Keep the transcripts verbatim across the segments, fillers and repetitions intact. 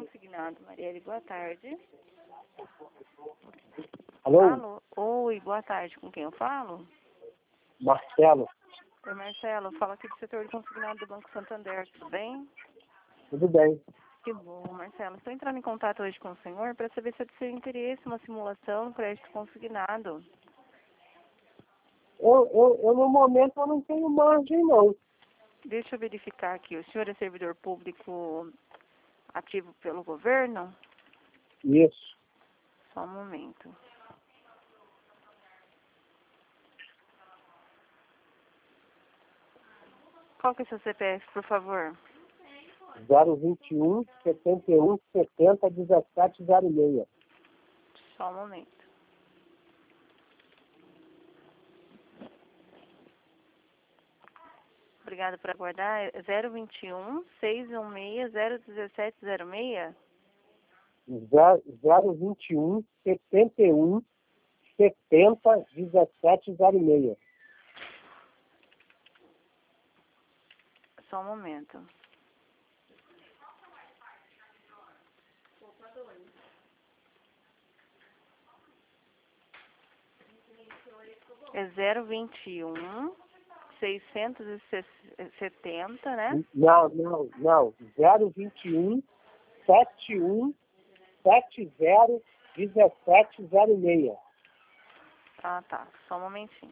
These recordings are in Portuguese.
Consignado, Marielle, boa tarde. Alô? Alô? Oi, boa tarde. Com quem eu falo? Marcelo, Oi, Marcelo. Fala aqui do setor de consignado do Banco Santander, tudo bem? tudo bem? Que bom, Marcelo. Estou entrando em contato hoje com o senhor para saber se é do seu interesse uma simulação no crédito consignado. Eu, eu, eu, no momento, eu não tenho margem, não. Deixa eu verificar aqui. O senhor é servidor público ativo pelo governo? Isso. Só um momento. Qual que é o seu C P F, por favor? zero vinte e um, setenta e um, setenta, dezessete zero seis. Só um momento. Obrigada por aguardar. É zero vinte e um, seiscentos e dezesseis, zero dezessete zero seis? zero vinte e um, setenta e um, setenta, dezessete zero seis. Só um momento. É zero vinte e um, seiscentos e setenta, né? Não, não, não. zero vinte e um, setenta e um, setenta, dezessete zero seis. Ah, tá. Só um momentinho.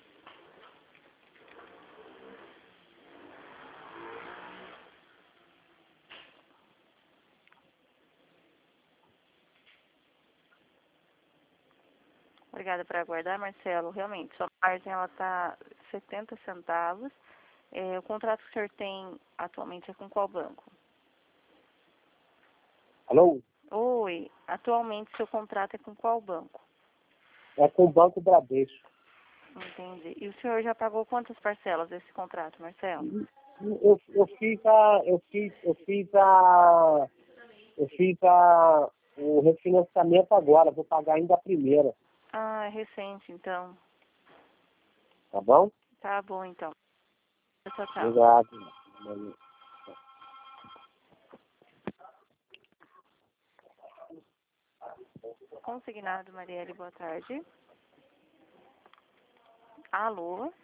Obrigada por aguardar, Marcelo. Realmente, sua margem ela está setenta centavos. É, o contrato que o senhor tem atualmente é com qual banco? Alô? Oi, atualmente seu contrato é com qual banco? É com o Banco Bradesco. Entendi. E o senhor já pagou quantas parcelas desse contrato, Marcelo? Eu, eu fiz a, eu fiz, eu fiz a, eu fiz a, o refinanciamento agora, vou pagar ainda a primeira, Ah, é recente, então. tá bom? Tá bom, então. Tchau, tchau. Obrigado. Consignado, Marielle, boa tarde. Alô?